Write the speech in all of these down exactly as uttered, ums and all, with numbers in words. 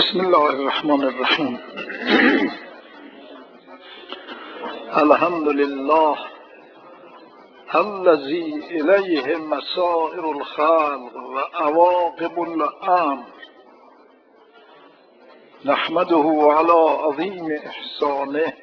بسم الله الرحمن الرحیم. الحمد لله الذی الیه مسائر الخلق و عواقب الامر، نحمده علی عظیم احسانه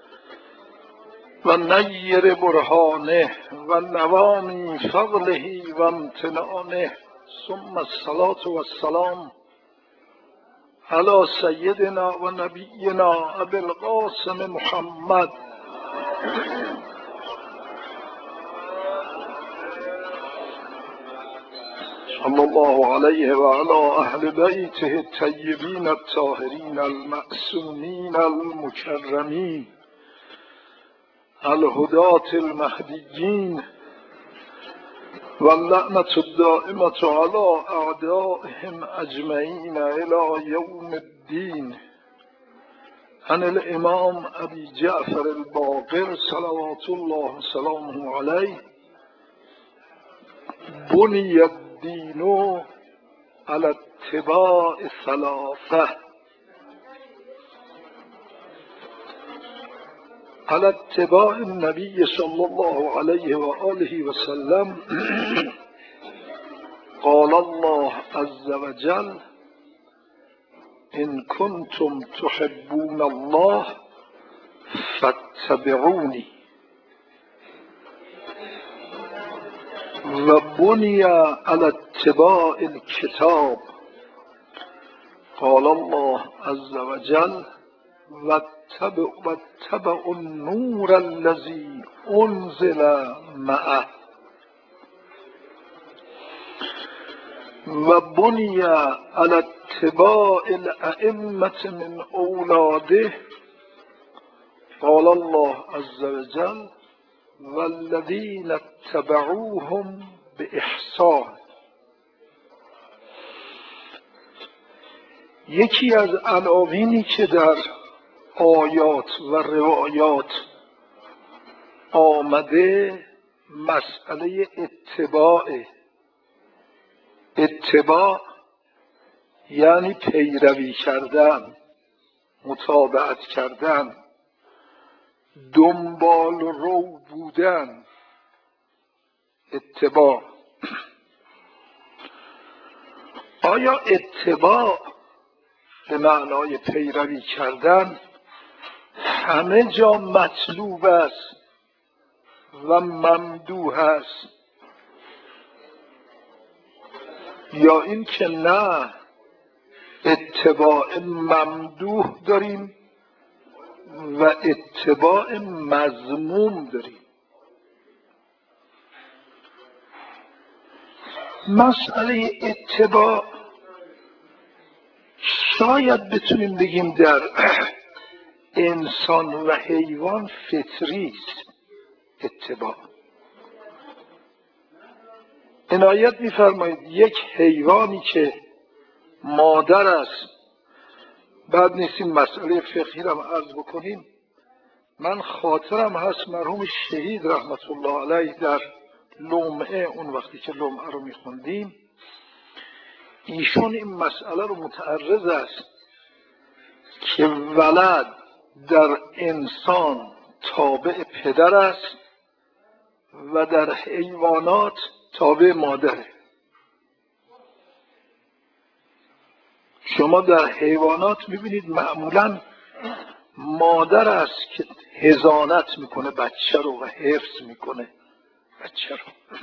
و نیر برهانه و نوامی فضله و امتنانه، ثم الصلاة و السلام علی سیدنا و نبینا ابی القاسم محمد صلی الله علیه و علی اهل بیته الطیبین الطاهرین المعصومین المکرمین الهداة المهدیین و اللعنة الدائمة علی اعدائهم اجمعین الی یوم الدین. عن الامام ابی جعفر الباقر صلوات الله وسلامه علیه: بنی الدین علی اتباع ثلاثه: على اتباع النبي صلى الله عليه وآله وسلم. قال الله عز وجل: إن كنتم تحبون الله فاتبعوني. وبني على اتباع الكتاب. قال الله عز وجل: واتبعوا النور الذي انزل معه. و بنی علی اتباع الائمة من اولاده. قال الله عز وجل: والذین اتبعوهم باحسان. یکی از عناوینی که در آیات و روایات آمده مسئله اتباع. اتباع یعنی پیروی کردن، متابعت کردن، دنبال رو بودن. اتباع. آیا اتباع به معنای پیروی کردن همه جا مطلوب است و ممدوح است، یا این که نه، اتباع ممدوح داریم و اتباع مذموم داریم؟ مسئله اتباع شاید بتونیم بگیم در انسان و حیوان فطری است. اتباع. عنایت می‌فرمایید یک حیوانی که مادر است، بعد نیست این مسئله فقهی را عرض بکنیم. من خاطرم هست مرحوم شهید رحمت الله علیه در لمعه، اون وقتی که لمعه رو میخوندیم، ایشون این مسئله رو متعرض است که ولد در انسان تابع پدر است و در حیوانات تابع مادره. شما در حیوانات میبینید معمولا مادر است که حضانت میکنه بچه رو و حفظ میکنه بچه رو.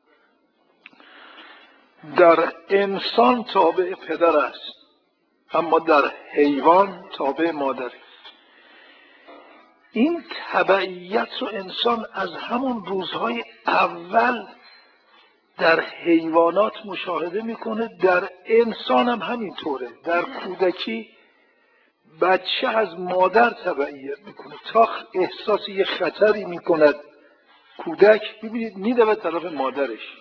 در انسان تابع پدر است، اما در حیوان تابع مادره. این تبعیت رو انسان از همون روزهای اول در حیوانات مشاهده میکنه، در انسان هم همینطوره. در کودکی بچه از مادر تبعیت میکنه تا احساس یه خطری میکند کودک، ببینید میده به طرف مادرش.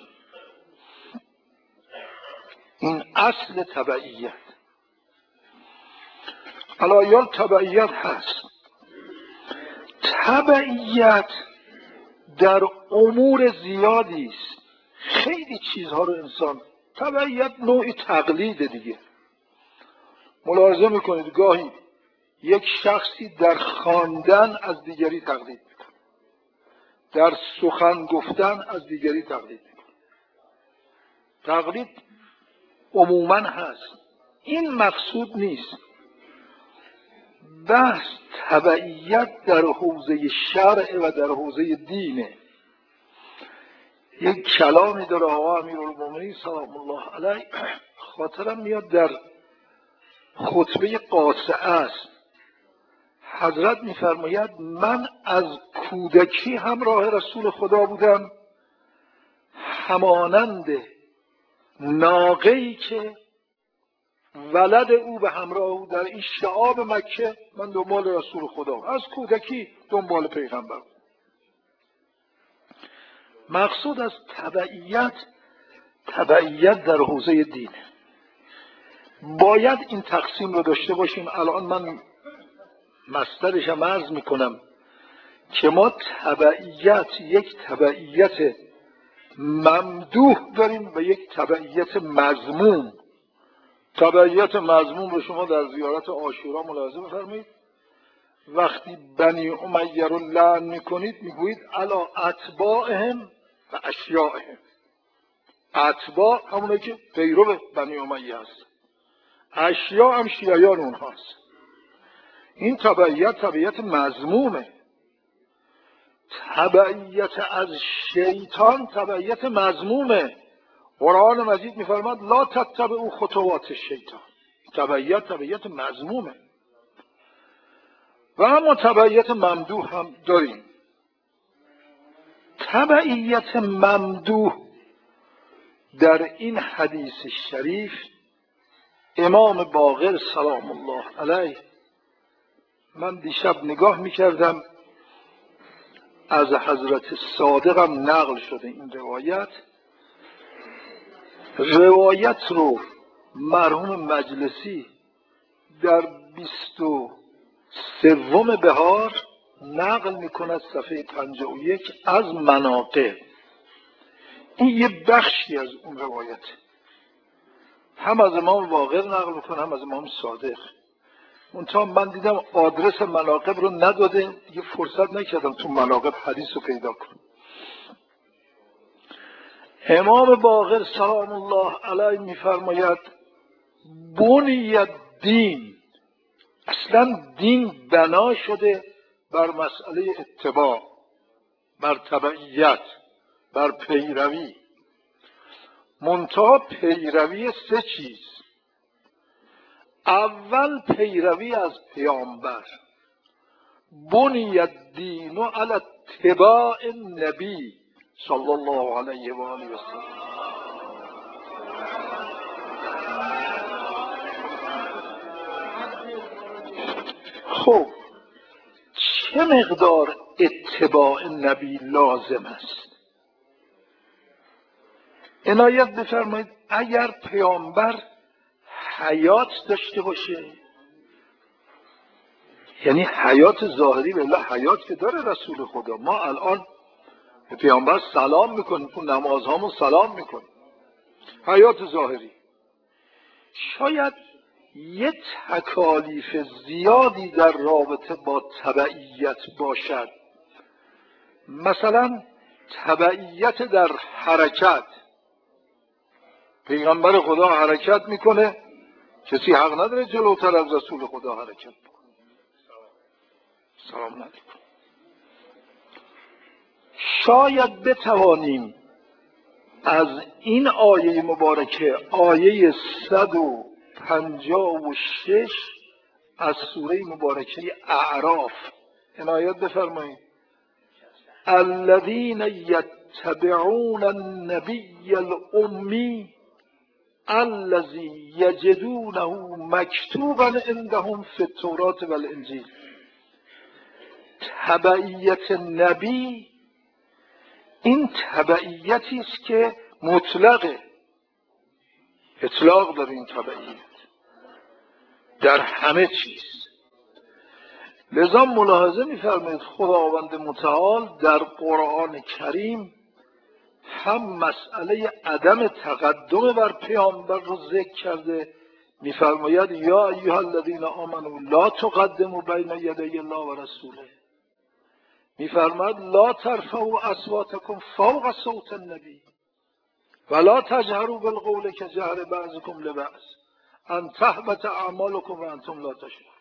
این اصل تبعیت. علایال تبعیت هست. تبعیت در امور زیادی است. خیلی چیزها رو انسان تبعیت نوعی تقلید دیگه. ملاحظه میکنید گاهی یک شخصی در خواندن از دیگری تقلید میکنه، در سخن گفتن از دیگری تقلید میکنه. تقلید عموما هست، این مقصود نیست. بحث تبعیت در حوزه شرع و در حوزه دینه. یک کلامی داره آقا امیرالمومنین سلام الله علیه، خاطرم میاد در خطبه قاصعه است، حضرت میفرماید من از کودکی همراه رسول خدا بودم، همانند ناقه‌ای که ولد او به همراه او در این شعاب مکه، من دنبال رسول خدا از کودکی دنبال پیغمبر. مقصود از تبعیت تبعیت در حوزه دینه. باید این تقسیم رو داشته باشیم. الان من مصدرش هم عرض میکنم که ما تبعیت یک تبعیت ممدوح داریم و یک تبعیت مذموم. تبعیت مذموم رو شما در زیارت عاشورا ملاحظه بفرمایید. وقتی بنی امیه رو لعن میکنید میگویید علی اتباعهم و اشیاعهم. اتباع همونه که پیرو بنی امیه هست، اشیاع هم شیعیان اونهاست. این تبعیت تبعیت مذمومه. تبعیت از شیطان تبعیت مذمومه. قرآن مجید میفرماد لا تتبعوا خطوات الشیطان. تبعیت تبعیت مذمومه. و اما تبعیت ممدوح هم داریم. تبعیت ممدوح در این حدیث شریف امام باقر سلام الله علیه، من دیشب نگاه میکردم از حضرت صادقم نقل شده این روایت. روایت رو مرحوم مجلسی در بیست و سوم بهار نقل میکند صفحه پنجاه و یک از مناقب. این یه بخشی از اون روایت، هم از امام باقر نقل میکنه هم از امام صادق. منتها من دیدم آدرس مناقب رو نداده، دیگه فرصت نکردم تو مناقب حدیث رو پیدا کنم. امام باقر سلام الله علیه میفرماید بنی الدین، اصلا دین بنا شده بر مسئله اتباع، بر تبعیت، بر پیروی. منتها پیروی سه چیز. اول پیروی از پیامبر، بنی الدین علی اتباع النبی صلی الله علیه و آله و سلم. خب چه مقدار اتباع نبی لازم است؟ عنایت بفرمایید اگر پیامبر حیات داشته باشه، یعنی حیات ظاهری، بله حیات که داره رسول خدا، ما الان به پیامبر سلام میکنیم، تو نمازهامون سلام میکنیم، حیات ظاهری. شاید یه تکالیف زیادی در رابطه با تبعیت باشد، مثلا تبعیت در حرکت. پیغمبر خدا حرکت میکنه، کسی حق نداره جلوتر از رسول خدا حرکت بکنه. سلام علیکم. شاید بتوانیم از این آیه مبارکه، آیه صد و پنجاه و شش از سوره مبارکه اعراف، عنایت بفرمایید الذین یتبعون النبی الامی الذی یجدونه مکتوبا عندهم فی التوراة و الانجیل. تبعیت نبی این تبعیتی است که مطلقه، اطلاق داره این تبعیت در همه چیز. لذا ملاحظه می‌فرمایید خداوند متعال در قرآن کریم هم مسئله عدم تقدم بر پیامبر رو ذکر کرده، میفرماید یا ایها الذین آمنوا لا تقدموا بین یدی الله و رسوله. میفرماید لا ترفعوا اصواتکم فوق صوت النبی ولا تجهروا بالقول کجهر بعضکم لبعض ان تحبط اعمالکم و انتم لا تشعرون.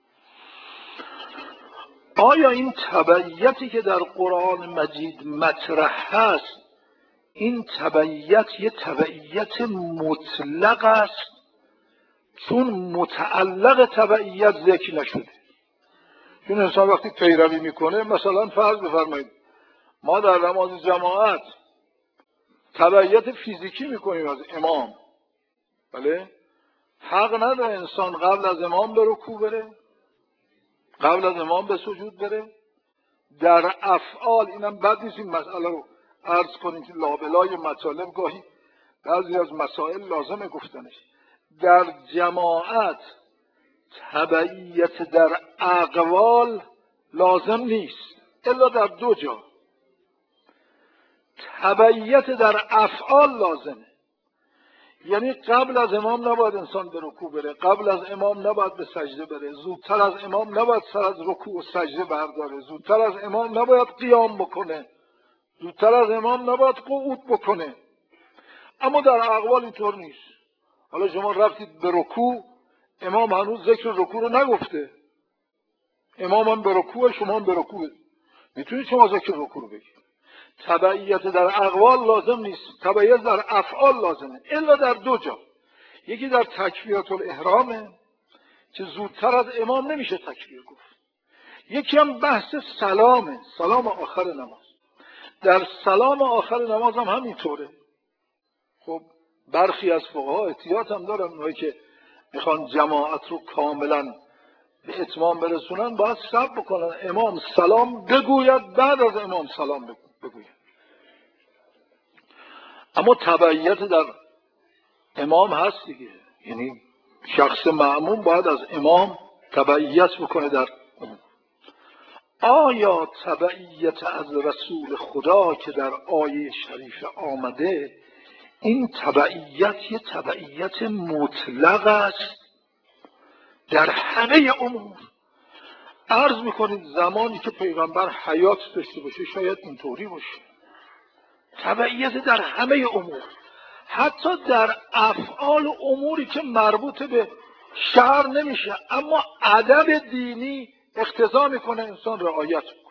آیا این تبعیتی که در قرآن مجید مطرح هست، این تبعیت یه تبعیت مطلق است؟ چون متعلق تبعیت ذکر نشده. چون انسان وقتی پیروی میکنه، مثلا فرض بفرمایید ما در نماز جماعت تبعیت فیزیکی میکنیم از امام، بله؟ حق نداره انسان قبل از امام به رکوع بره، قبل از امام به سجود بره. در افعال اینم بد نیست این مسئله رو عرض کنیم که لابلای مطالب گاهی بعضی از مسائل لازمه گفتنش. در جماعت تبعیت در اقوال لازم نیست الا در دو جا. تبعیت در افعال لازمه، یعنی قبل از امام نباید انسان به رکوع بره، قبل از امام نباید به سجده بره، زودتر از امام نباید سر از رکوع و سجده برداره، زودتر از امام نباید قیام بکنه، زودتر از امام نباید قعود بکنه. اما در اقوال اینطور نیست. حالا شما رفتید به رکوع، امام هنوز ذکر رکوع رو نگفته، امام هم به رکوع، شما هم به رکوع، میتونید شما ذکر رکوع رو بگید. تبعیت در اقوال لازم نیست، تبعیت در افعال لازمه الا در دو جا. یکی در تکبیرات الاحرامه که زودتر از امام نمیشه تکبیر گفت. یکی هم بحث سلامه، سلام آخر نماز. در سلام آخر نماز هم همینطوره. خب برخی از فقها احتیاط هم دارن، اونایی که میخوان جماعت رو کاملا به اتمام برسونن باید صبر بکنن امام سلام بگوید، بعد از امام سلام بگوید. اما تبعیت در امام هست دیگه، یعنی شخص مأموم باید از امام تبعیت بکنه در امام. آیا تبعیت از رسول خدا که در آیه شریف آمده، این تبعیت یه تبعیت مطلق است در همه امور؟ عرض میکنید زمانی که پیغمبر حیات داشته باشه شاید اینطوری باشه، تبعیت در همه امور، حتی در افعال اموری که مربوط به شرع نمیشه اما ادب دینی اقتضا میکنه انسان رعایت کنه.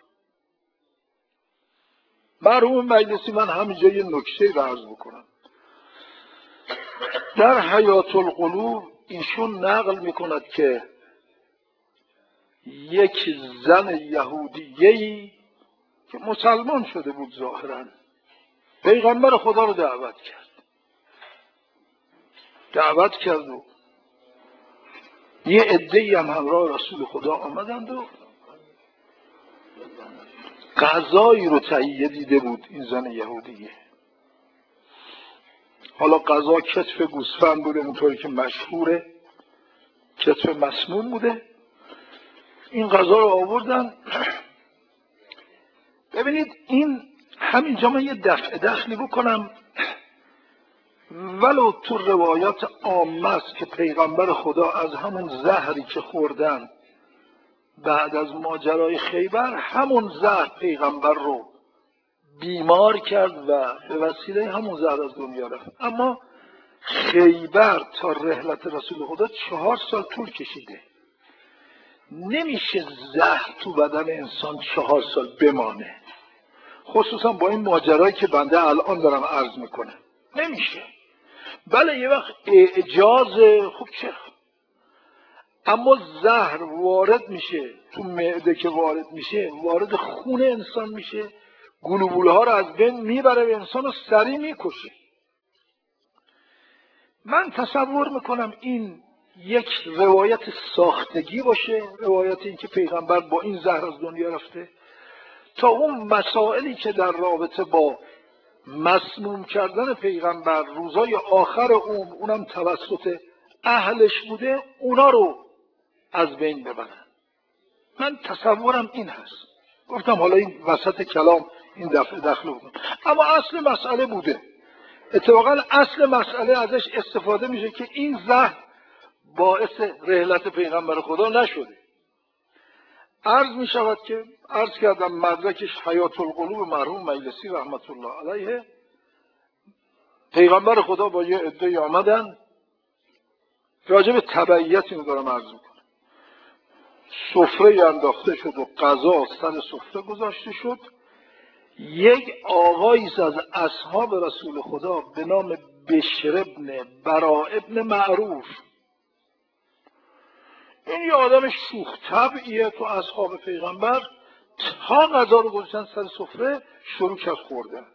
مرحوم مجلسی من همینجا یه نکته رو عرض بکنم. در حیات القلوب ایشون نقل میکند که یک زن یهودیه‌ای که مسلمان شده بود ظاهراً پیغمبر خدا رو دعوت کرد دعوت کرد و یه عده‌ای هم همراه رسول خدا آمدند و غذایی رو تهیه دیده بود این زن یهودیه. حالا غذا کتف گوسفند بوده، اونطوری که مشهوره کتف مسموم بوده. این غذا رو آوردن. ببینید این همینجا من یه دفع دخلی بکنم، ولو تو روایات عامه است که پیغمبر خدا از همون زهری که خوردن بعد از ماجرای خیبر، همون زهر پیغمبر رو بیمار کرد و به وسیله همون زهر از دنیا رفت. اما خیبر تا رحلت رسول خدا چهار سال طول کشیده. نمیشه زهر تو بدن انسان چهار سال بمانه، خصوصا با این ماجرایی که بنده الان دارم عرض میکنم نمیشه. بله یه وقت اعجاز، خوب چرا، اما زهر وارد میشه تو معده، که وارد میشه وارد خون انسان میشه، گلوبوله ها رو از بین میبره و انسان رو سریع میکشه. من تصور میکنم این یک روایت ساختگی باشه، روایت این که پیغمبر با این زهر از دنیا رفته، تا اون مسائلی که در رابطه با مسموم کردن پیغمبر روزای آخر اون اونم توسط اهلش بوده، اونا رو از بین ببرن. من تصورم این هست. گفتم حالا این وسط کلام این دفعه دخل بودم، اما اصل مسئله بوده. اتفاقا اصل مسئله ازش استفاده میشه که این زهر باعث رحلت پیغمبر خدا نشده. عرض می شود که عرض کردم مدرکش حیات القلوب مرحوم مجلسی رحمت الله علیه، پیغمبر خدا با یه عده آمدن، راجع به تبعیت اینو دارم عرض میکنم. سفره انداخته شد و غذا سر سفره گذاشته شد. یک آقایی از اصحاب رسول خدا به نام بشر ابن برا ابن معروف، این یه آدم شوخ طبعیه تو اصحاب پیغمبر، تا غذا رو گذاشتن سر سفره شروع کرد خوردن.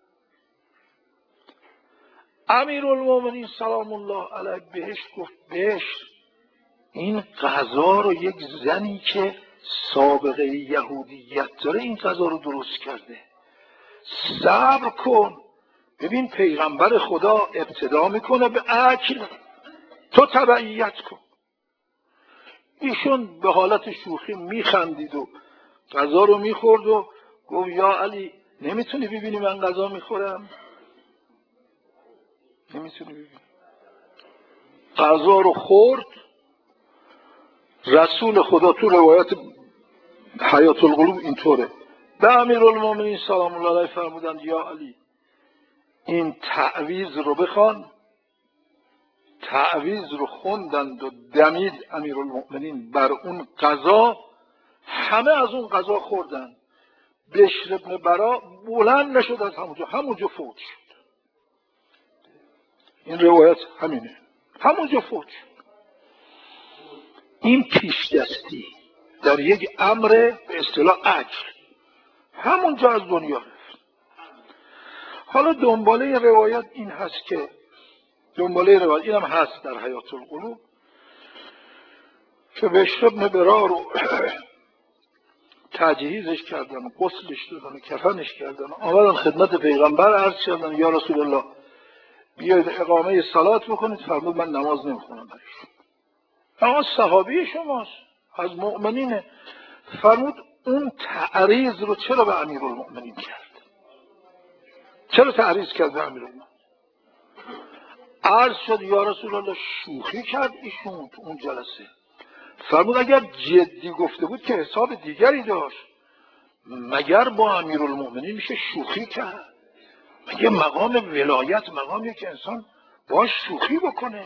امیرالمومنین سلام الله علیه بهش گفت بشر، این غذا رو یک زنی که سابقه یهودیت داره این غذا رو درست کرده، صبر کن. ببین پیغمبر خدا ابتدا میکنه به اکل، تو تبعیت کن. ایشون به حالت شوخی میخندید و غذا رو میخورد و گفت یا علی نمیتونی ببینی من غذا میخورم؟ نمیتونی ببینی. غذا رو خورد. رسول خدا تو روایت حیات القلوب اینطوره، به امیرالمومنین سلام الله علیه فرمودند یا علی این تعویض رو بخوان. تعویض رو خوندند و دمید امیرالمومنین بر اون غذا، همه از اون غذا خوردن. بشر ابن برا بلند نشد از همونجا، همونجا فوت شد. این روایت همینه، همونجا فوت شد. این پیش دستی در یک امر به اصطلاح اکل همونجا از دنیا رفت. حالا دنباله روایت این هست که دنباله روایت این هم هست در حیات القلوب که بشر ابن برا رو تجهیزش کردن، غسلش دادن، کفنش کردن، آمدن خدمت پیغمبر عرض کردن یا رسول الله بیاید اقامه صلات بکنید. فرمود من نماز نمیخونم برایشون. اما صحابی شماست، از مؤمنینه. فرمود اون تعریض رو چرا به امیرالمؤمنین کرد؟ چرا تعریض کرد به امیرالمؤمنین؟ عرض شد یا رسول الله شوخی کرد ایشون تو اون جلسه. فرمود اگر جدی گفته بود که حساب دیگری داشت، مگر با امیرالمؤمنین میشه شوخی کرد؟ مگه مقام ولایت مقامیه که انسان باش شوخی بکنه؟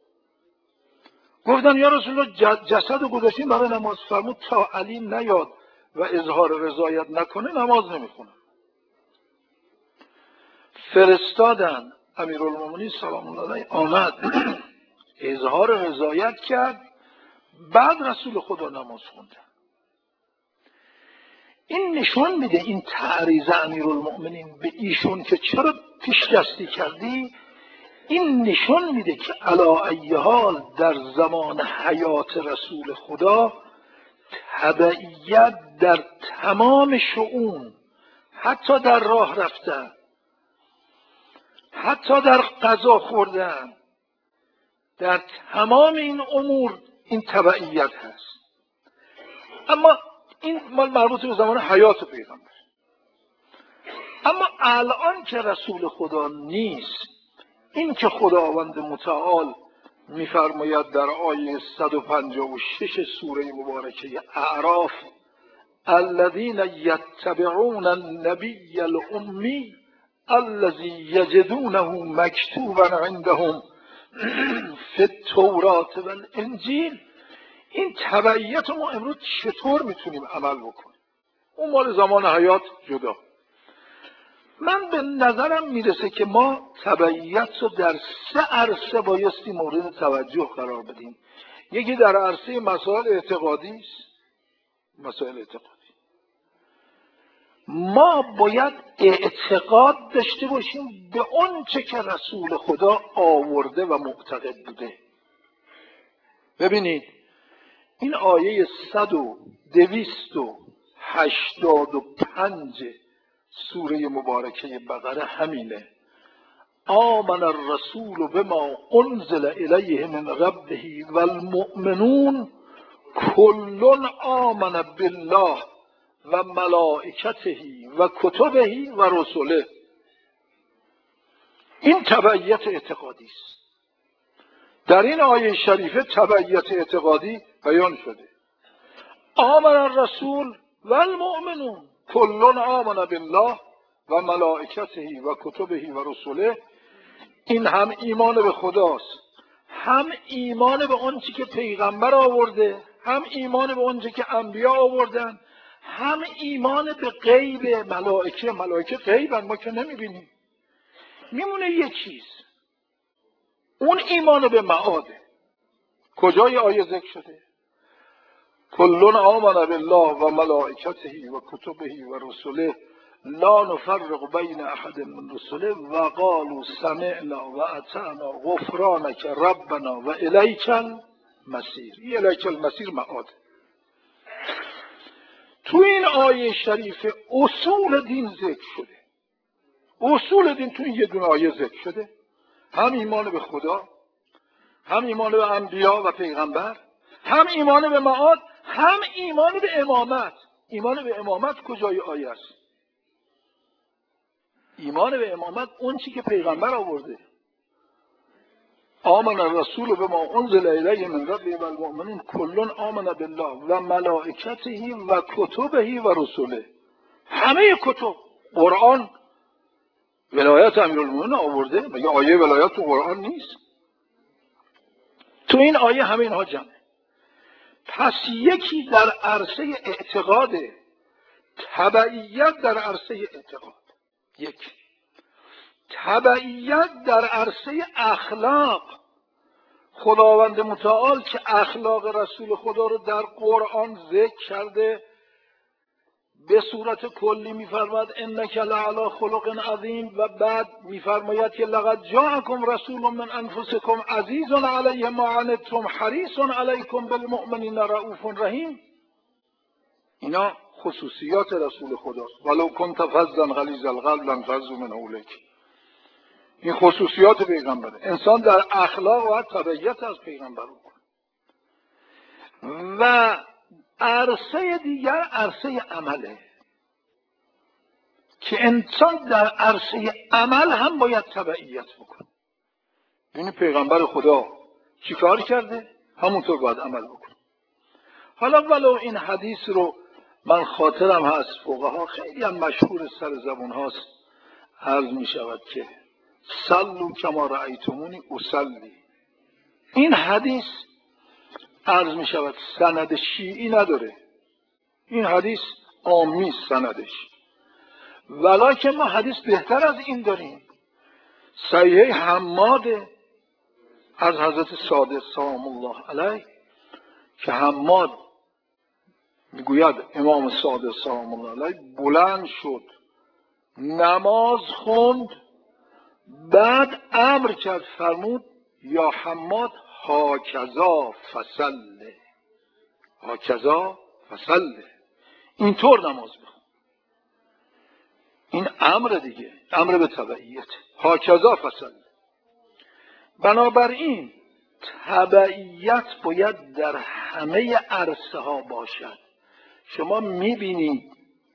گفتن یا رسول الله جسد رو گذاشتیم برای نماز. فرمود تا علی نیاد و اظهار رضایت نکنه نماز نمیخونه. فرستادن امیرالمومنین سلام الله علیه آمد اظهار رضایت کرد، بعد رسول خدا نماز خوندن. این نشون میده این تعریض امیرالمومنین به ایشون که چرا پیش دستی کردی، این نشون میده که علی ای حال در زمان حیات رسول خدا تبعیت در تمام شؤون، حتی در راه رفتن، حتی در غذا خوردن، در تمام این امور این تبعیت هست. اما این مال مربوط به زمان حیات پیغمبر. اما الان که رسول خدا نیست، این که خداوند متعال میفرماید در آیه صد و پنجاه و شش سوره مبارکه اعراف الذین یتبعون النبی الامی الذی یجدونه مکتوبا عندهم فی التوراة والانجیل، این تبعیت ما امروز چطور میتونیم عمل بکنیم؟ اون مال زمان حیات جدا. من به نظرم میرسه که ما تبعیت رو در سه عرصه بایستی مورد توجه قرار بدیم. یکی در عرصه مسائل اعتقادی است، مسائل اعتقادی ما باید اعتقاد داشته باشیم به اون چه که رسول خدا آورده و معتقد بوده. ببینید این آیه صد و دویست و هشتاد و پنج سوره مبارکه بقره همینه. آمن الرسول بما انزل الیه من ربه والمؤمنون کل آمن بالله و ملائکته و کتبه و رسله. این تبعیت اعتقادی است. در این آیه شریفه تبعیت اعتقادی بیان شده. آمن الرسول و المؤمنون کل آمن بالله و ملائکته و کتبه و رسوله. این هم ایمان به خداست، هم ایمان به اون چی که پیغمبر آورده، هم ایمان به اون چی که انبیا آوردن، هم ایمان به غیب. ملائکه ملائکه غیبن، ما که نمیبینیم. میمونه یک چیز، اون ایمان به معاده. کجای آیه ذکر شده؟ کلون آمن بالله و ملائکته و کتبه و رسوله لا نفرق بین احد من رسله و قالوا سمعنا و اطعنا غفرانک ربنا و الیک المصیر. این الیک المصیر معاده. تو این آیه شریف اصول دین ذکر شده. اصول دین تو این یه دونه آیه ذکر شده، هم ایمان به خدا، هم ایمان به انبیا و پیغمبر، هم ایمان به معاد، هم ایمان به امامت. ایمان به امامت کجای آیه است؟ ایمان به امامت اون چی که پیغمبر آورده. آمن الرسول بما انزل الیه من ربه و المؤمنون کل آمن بالله و ملائکته و کتبه و رسوله. همه کتب. قرآن ولایت امیرالمومنین آورده، مگه آیه ولایت تو قرآن نیست؟ تو این آیه همه اینها جمعه. پس یکی در عرصه اعتقاد، تبعیت در عرصه اعتقاد. یک تبعیت در عرصه اخلاق. خداوند متعال که اخلاق رسول خدا رو در قرآن ذکر کرده، به صورت کلی میفرماد انک لعلی خلق عظیم، و بعد میفرماید که لقد جاءکم رسول من انفسکم عزیز علیه ما عنتم حریص علیکم بالمؤمنین رؤوف رحیم. اینا خصوصیات رسول خداست. ولو کنت فظا غلیظ القلب لانفضوا من حولک. این خصوصیات پیغمبره. انسان در اخلاق باید تبعیت از پیغمبر کنه. و عرصه دیگر عرصه عمله، که انسان در عرصه عمل هم باید تبعیت بکنه. یعنی پیغمبر خدا چی کار کرده؟ همونطور باید عمل بکنه. حالا ولو این حدیث رو من خاطرم هست، فقها خیلی هم مشهور سر زبون هاست، عرض می شود که صلوا کما رأیتمونی اصلی. این حدیث عرض می شود سند شیعی نداره. این حدیث عامی سندش، ولکن ما حدیث بهتر از این داریم. صحیح حماد از حضرت صادق سلام الله علیه، که حماد میگوید امام صادق سلام الله علیه بلند شد، نماز خوند، بعد امر کرد، فرمود یا حماد هاکذا فصله، هاکذا فصله، اینطور نماز بخون. این امر دیگه، امر به تبعیت، هاکذا فصله. بنابراین تبعیت باید در همه عرصه ها باشد. شما میبینید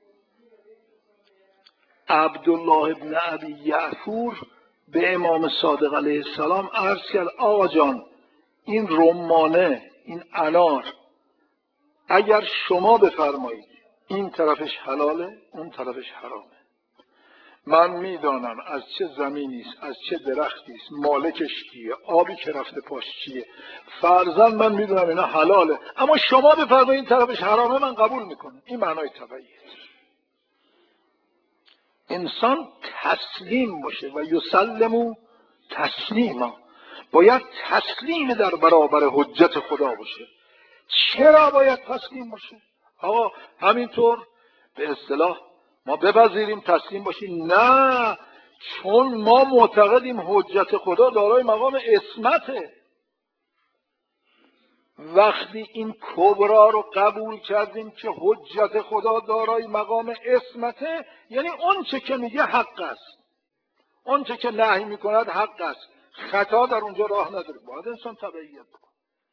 عبدالله ابن ابی یعفور به امام صادق علیه السلام عرض کرد آقا جان، این رمانه، این انار، اگر شما بفرمایید این طرفش حلاله اون طرفش حرامه، من میدانم از چه زمینی است، از چه درختی است، مالکش کیه، آبی که رفته پاش چیه، فرضاً من میدونم اینا حلاله، اما شما بفرمایید این طرفش حرامه، من قبول میکنم. این معنای تبعیت. انسان تسلیم باشه و یسلمو تسلیما، باید تسلیم در برابر حجت خدا باشه. چرا باید تسلیم باشه؟ آقا همینطور به اصطلاح ما بپذیریم تسلیم باشیم؟ نه، چون ما معتقدیم حجت خدا دارای مقام عصمته. وقتی این کبرا رو قبول کردیم که حجت خدا دارای مقام عصمته، یعنی اون چه که میگه حق است، اون چه که نهی میکند حق است، خطا در اونجا راه نداره. باید انسان تبعیت بکنه.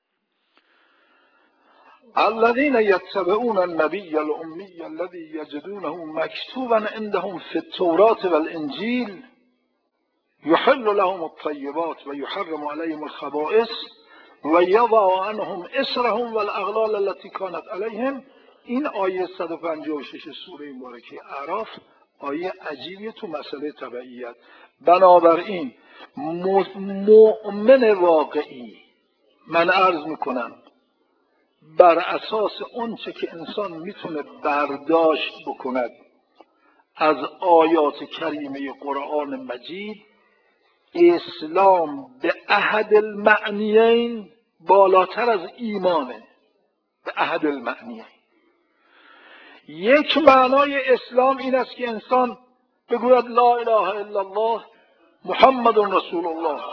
الذين يتبعون النبي الأمي الذي يجدونه مكتوبا عندهم في التوراة والإنجيل یحل لهم الطیبات و یحرم علیهم الخبائث و یضع عنهم اصرهم والاغلال التي كانت علیهم. این آیه صد و پنجاه و شش سوره مبارکه اعراف آیه عجیبیه تو مسئله تبعیت. بنابراین مؤمن واقعی، من عرض میکنم، بر اساس اونچه که انسان میتونه برداشت بکند از آیات کریمه قرآن مجید، اسلام به احد المعنیین بالاتر از ایمانه. به احد المعنیین، یک معنای اسلام این است که انسان بگوید لا اله الا الله محمد رسول الله.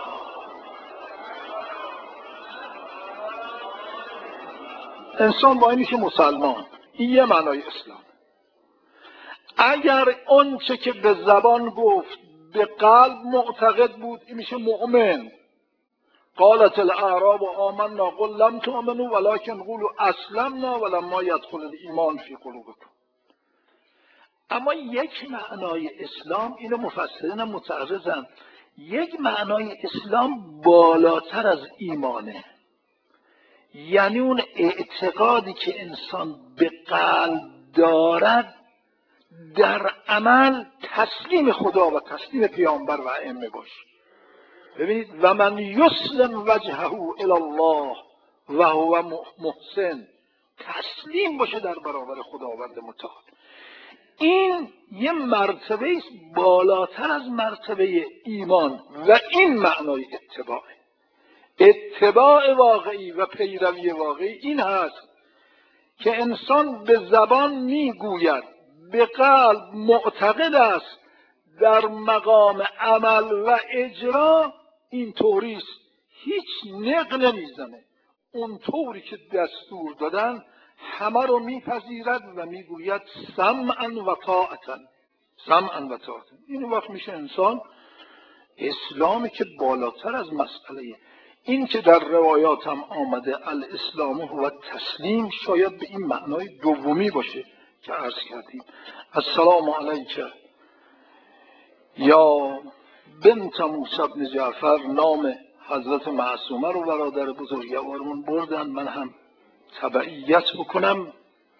انسان با این میشه مسلمان. این یه معنای اسلام. اگر اون چه که به زبان گفت به قلب معتقد بود، این میشه مؤمن. قالت الاعراب آمنا قل لم تؤمنوا ولكن قولوا اسلمنا ولما يدخل الايمان في قلوبكم. اما یک معنای اسلام، اینو مفسرین متعرضن، یک معنای اسلام بالاتر از ایمانه. یعنی اون اعتقادی که انسان به قلب دارد در عمل تسلیم خدا و تسلیم پیامبر و ائمه باشه. ببینید و من یسلم وجهه الی الله و هو محسن، تسلیم باشه در برابر خداوند متعال. این یه مرتبه است بالاتر از مرتبه ایمان و این معنای اتباعه. اتباع واقعی و پیروی واقعی این هست که انسان به زبان میگوید، به قلب معتقد است، در مقام عمل و اجرا این طوریست، هیچ نق نمیزنه. اون طوری که دستور دادن همه رو میپذیرد و میگوید سمعا و طاعتا، سمعا و طاعتا. این وقت میشه انسان اسلامی که بالاتر از مسئله. این که در روایات هم آمده الاسلام هو تسلیم، شاید به این معنای دومی باشه که عرض کردیم. السلام علیک یا بنت موسی بن جعفر، نام حضرت معصومه رو برادر بزرگوارمون بردن، من هم تبعیت بکنم.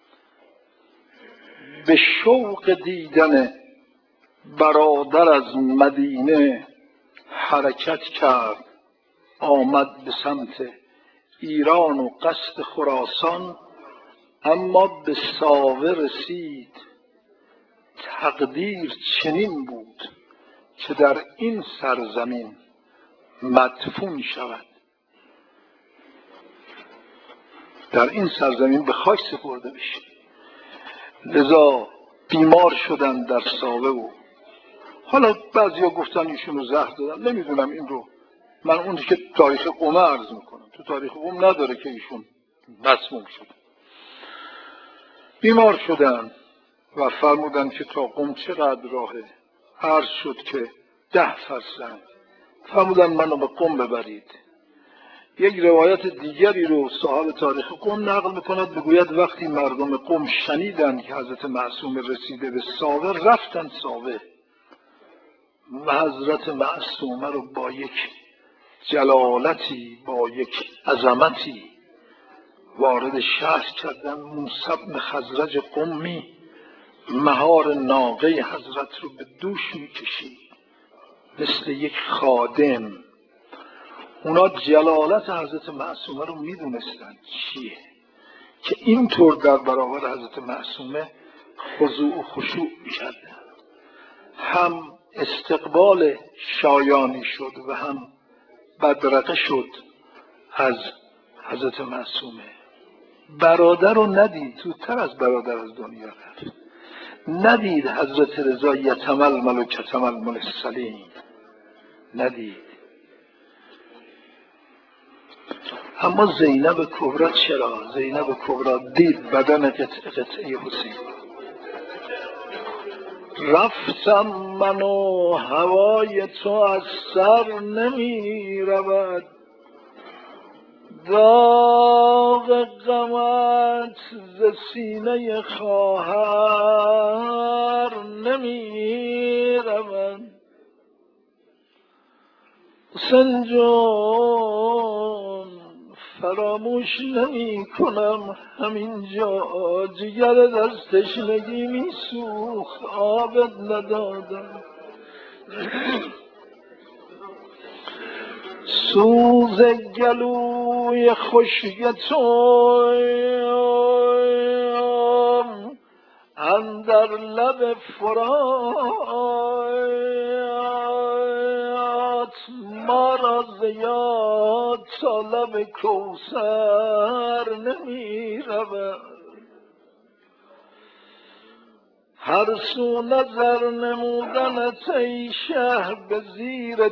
به شوق دیدن برادر از مدینه حرکت کرد، آمد به سمت ایران و قصد خراسان، اما به ساوه رسید. تقدیر چنین بود که در این سرزمین مدفون شود، در این سرزمین به خاک سپرده بشه. لذا بیمار شدن در ساوه. و حالا بعضیا گفتن ایشونو زهر دادن، نمیدونم این رو، من اون که تاریخ قم عرض میکنم، تو تاریخ قم نداره که ایشون مسموم شد. بیمار شدن و فرمودن که تا قم چقدر راهه؟ عرض شد که ده فرسنگ. فرمودن منو به قم ببرید. یک روایت دیگری رو صاحب تاریخ قم نقل میکند، بگوید وقتی مردم قم شنیدن که حضرت معصومه رسیده به ساوه، رفتن ساوه و حضرت معصومه رو با یک جلالتی، با یک عظمتی وارد شهر کردن. موسی بن خزرج قمی مهار ناقه حضرت رو به دوش میکشید مثل یک خادم. اونا جلالت حضرت معصومه رو میدونستن چیه که اینطور در برابر حضرت معصومه خضوع و خشوع میکردن. هم استقبال شایانی شد و هم بدرقه شد از حضرت معصومه. برادر رو ندید، زودتر از برادر از دنیا رفت. ندید حضرت رضا یتململ و کتململ السلیم، ندید. اما زینب کبرا چرا؟ زینب کبرا دید بدن قطعه قطعه حسین. رفتم من و هوای تو از سر نمی رود، داغ غمت ز سینه خواهر نمی رود. حسین جان فراموش نمی کنم همینجا جگر از تشنگی می سوخت آبت ندادم سوز گلوی خشک تو اندر لب فرات ما را زیاد تا لب کوثر نمی رود هر سو نظر نمودنت ای شه به زیر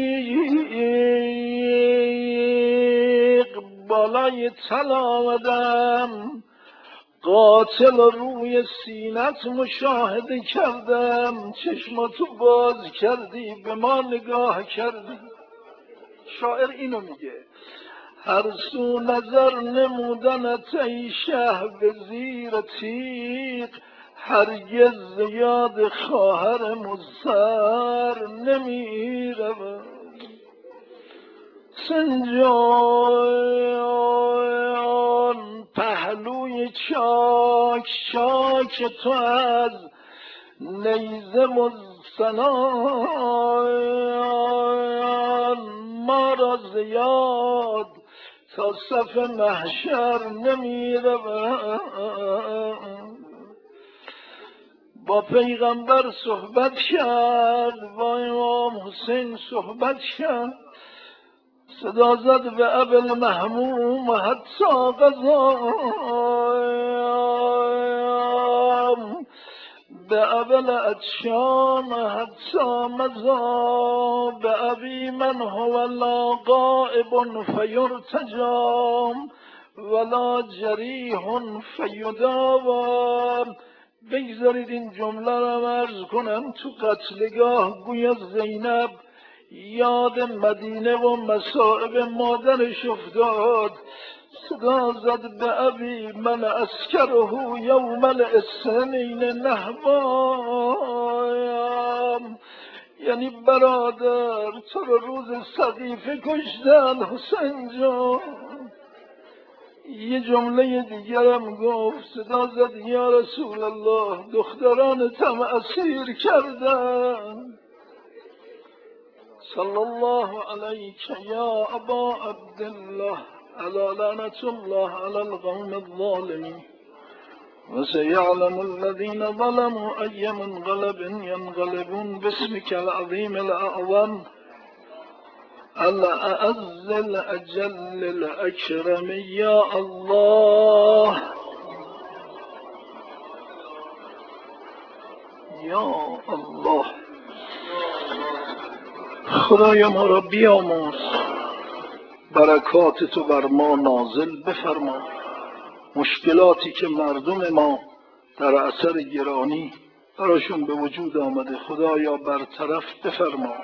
تیغ بالای تل آمدم قاتل روی سینت مشاهده کردم چشماتو باز کردی به ما نگاه کردی شاعر اینو میگه هر سو نظر نمودنت ای شه به زیر تیغ هرگز زیاد خواهر مضطر نمی رود سنجان پهلوی چاک چاک تو از نیزه مستنان ما را زیاد تا صف محشر نمی رود با پیغمبر صحبت کرد با امام حسین صحبت کرد صدا زد به ابل محموم حتی غذام به ابل عطشان حتی مزا به ابی من هو لا غائب فیرتجام ولا جریح فیداوام بگذارید این جمله را عرض کنم تو قتلگاه گویا زینب یاد مدینه و مصائب مادرش افتاد صدا زد به ابی من اسکره یوم الاثنین نهبام یعنی برادر تو رو روز سقیفه کشتن حسین جان یه جمله دیگرم گفت صدا زد یا رسول الله دخترانتم اسیر کردن صلی الله علیک یا ابا عبدالله علی لعنت الله علی القوم الظالمین و سیعلم الذین ظلموا ای منقلب ینقلبون باسمک العظیم الاعظم الاعز الاجل الاکرم یا الله یا الله خدایا ما را بیامرز برکات تو بر ما نازل بفرما مشکلاتی که مردم ما در اثر گرانی براشون به وجود آمده خدایا برطرف بفرما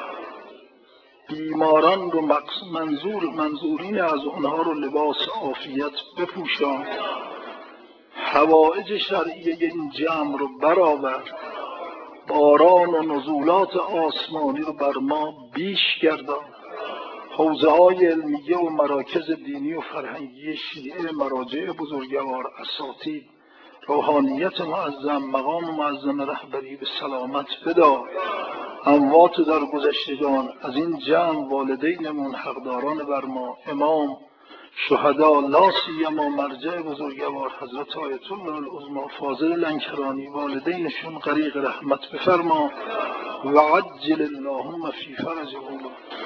بیماران رو منظور منظورین از اونها رو لباس عافیت بپوشان حوائج شرعی این جمع رو برآور باران و نزولات آسمانی رو بر ما بیش گردان حوزه های علمیه و مراکز دینی و فرهنگی شیعه مراجع بزرگوار اساتید روحانیت معظم مقام معظم رهبری به سلامت بدار اموات در گذشتگان از این جمع والدینمون حقداران بر ما امام شهدا لا سیما مرجع بزرگوار حضرت آیت الله العظمی فاضل لنکرانی والدینشون غریق رحمت بفرما و عجل اللهم فی فرجهم